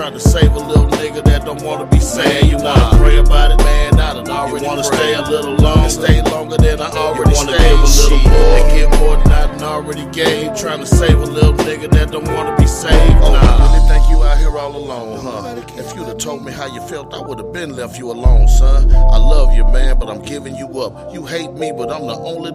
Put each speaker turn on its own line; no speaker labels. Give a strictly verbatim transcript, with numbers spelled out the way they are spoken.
trying to save a little nigga that don't wanna be saved. Man, you wanna pray about it, man, I done already you wanna prayed. Stay a little longer, stay longer than I already you wanna stayed. Give a little more and get more than I done already gave. Trying to save a little nigga that don't wanna be saved. Oh, nah. Really think you out here all alone, huh? If you'd have told me how you felt, I would have been left you alone, son. I love you, man, but I'm giving you up. You hate me, but I'm the only